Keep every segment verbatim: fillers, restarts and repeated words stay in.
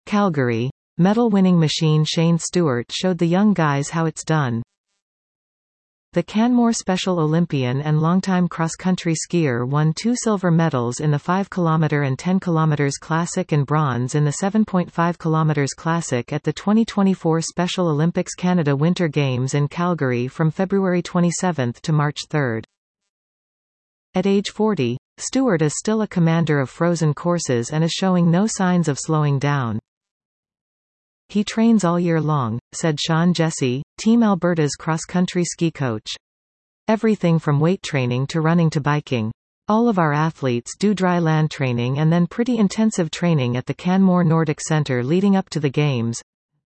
Calgary. Medal-winning machine Shane Stewart showed the young guys how it's done. The Canmore Special Olympian and longtime cross-country skier won two silver medals in the five kilometer and ten kilometer Classic and bronze in the seven point five kilometer Classic at the twenty twenty-four Special Olympics Canada Winter Games in Calgary from February twenty-seventh to March third. At age forty, Stewart is still a commander of frozen courses and is showing no signs of slowing down. He trains all year long, said Sean Jesse, Team Alberta's cross-country ski coach. Everything from weight training to running to biking. All of our athletes do dry land training and then pretty intensive training at the Canmore Nordic Centre leading up to the Games.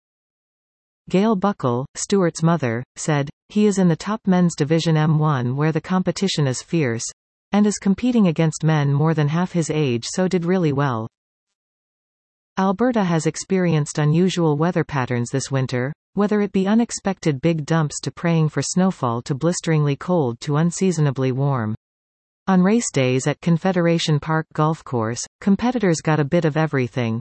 Gail Buckle, Stewart's mother, said, he is in the top men's division M one where the competition is fierce, and is competing against men more than half his age, so did really well. Alberta has experienced unusual weather patterns this winter, whether it be unexpected big dumps to praying for snowfall to blisteringly cold to unseasonably warm. On race days at Confederation Park Golf Course, competitors got a bit of everything.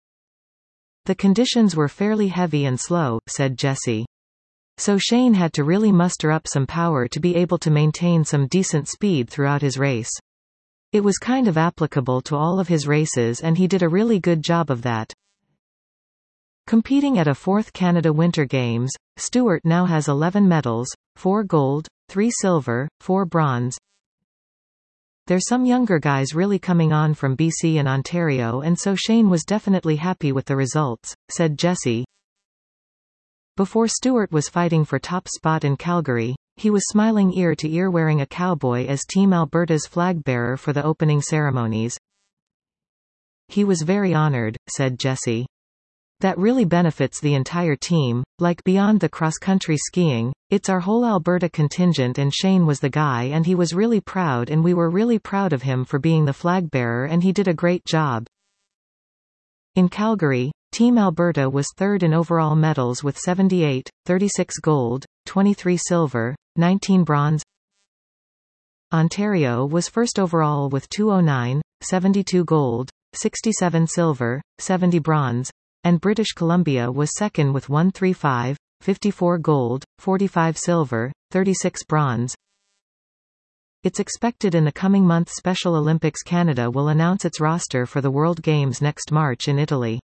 The conditions were fairly heavy and slow, said Jesse. So Shane had to really muster up some power to be able to maintain some decent speed throughout his race. It was kind of applicable to all of his races and he did a really good job of that. Competing at a fourth Canada Winter Games, Stewart now has eleven medals, four gold, three silver, four bronze. There's some younger guys really coming on from B C and Ontario, and so Shane was definitely happy with the results, said Jesse. Before Stewart was fighting for top spot in Calgary, he was smiling ear to ear wearing a cowboy as Team Alberta's flag bearer for the opening ceremonies. He was very honored, said Jesse. That really benefits the entire team, like beyond the cross-country skiing, it's our whole Alberta contingent and Shane was the guy and he was really proud and we were really proud of him for being the flag bearer and he did a great job. In Calgary, Team Alberta was third in overall medals with seventy-eight, thirty-six gold, twenty-three silver, nineteen bronze. Ontario was first overall with two oh nine, seventy-two gold, sixty-seven silver, seventy bronze, and British Columbia was second with one thirty-five, fifty-four gold, forty-five silver, thirty-six bronze. It's expected in the coming month Special Olympics Canada will announce its roster for the World Games next March in Italy.